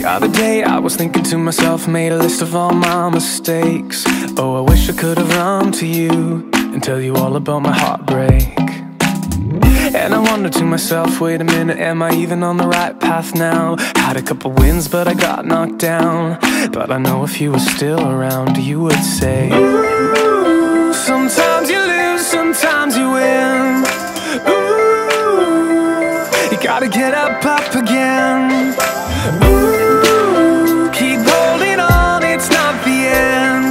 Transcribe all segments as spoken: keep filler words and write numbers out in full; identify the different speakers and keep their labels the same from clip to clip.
Speaker 1: other day I was thinking to myself, made a list of all my mistakes. Oh, I wish I could have run to you and tell you all about my heartbreak. And I wondered to myself, wait a minute, am I even on the right path now? Had a couple wins but I got knocked down. But I know if you were still around you would say, ooh, sometimes you lose, sometimes you win. Ooh, you gotta get up, up again. Ooh, keep holding on, it's not the end.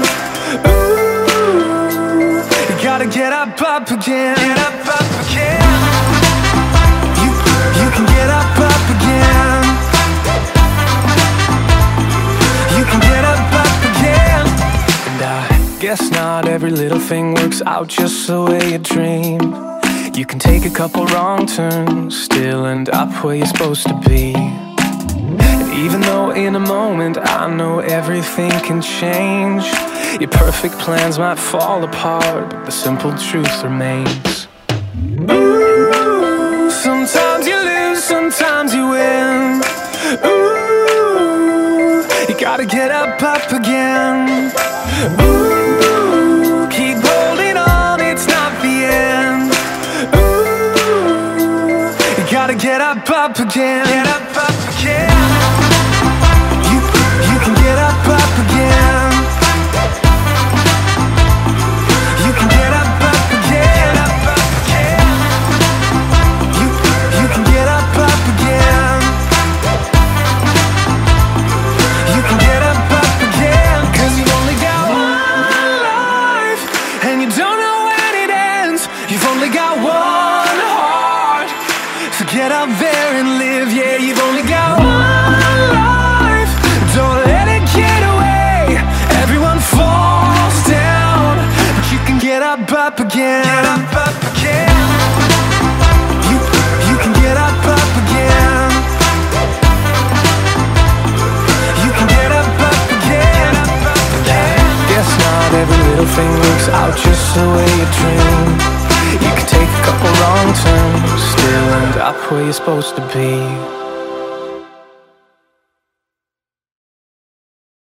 Speaker 1: Ooh, you gotta get up, up again. Get up, up again. You, you can get up, up again. You can get up, up again. And I guess not every little thing works out just the way you dream. You can take a couple wrong turns, still end up where you're supposed to be. And even though in a moment I know everything can change, your perfect plans might fall apart, but the simple truth remains. Ooh, sometimes you lose, sometimes you win. Ooh, you gotta get up, up again. Ooh, keep holding on, it's not the end. Ooh, you gotta get up, up again. Get up, up again. You, you can get up, up again. You can get up, up again. Get up, up again. You, you can get up, up again. You can get up, up again. 'Cause you've only got one life, and you don't know when it ends. You've only got one heart, so get out there and live. Yeah, you've only got one life. Don't let it get away. Everyone falls down, but you can get up, up again. Get up, up again. You, you can get up, up again. You can get up, up again. Get up, up again. Guess not every little thing works out just the way you dream. You can take a couple wrong turns, still end up where you're supposed to be.